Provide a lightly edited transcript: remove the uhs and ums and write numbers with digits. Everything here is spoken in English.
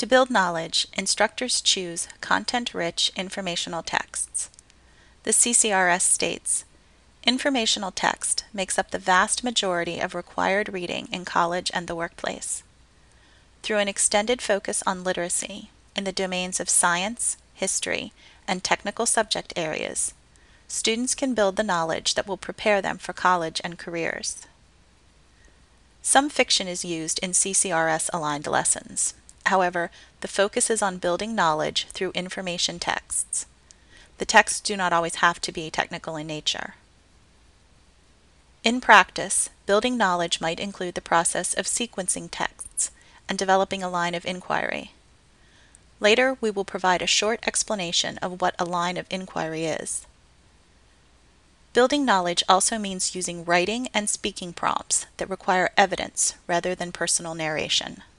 To build knowledge, instructors choose content-rich informational texts. The CCRS states, "Informational text makes up the vast majority of required reading in college and the workplace. Through an extended focus on literacy in the domains of science, history, and technical subject areas, students can build the knowledge that will prepare them for college and careers." Some fiction is used in CCRS-aligned lessons. However, the focus is on building knowledge through information texts. The texts do not always have to be technical in nature. In practice, building knowledge might include the process of sequencing texts and developing a line of inquiry. Later, we will provide a short explanation of what a line of inquiry is. Building knowledge also means using writing and speaking prompts that require evidence rather than personal narration.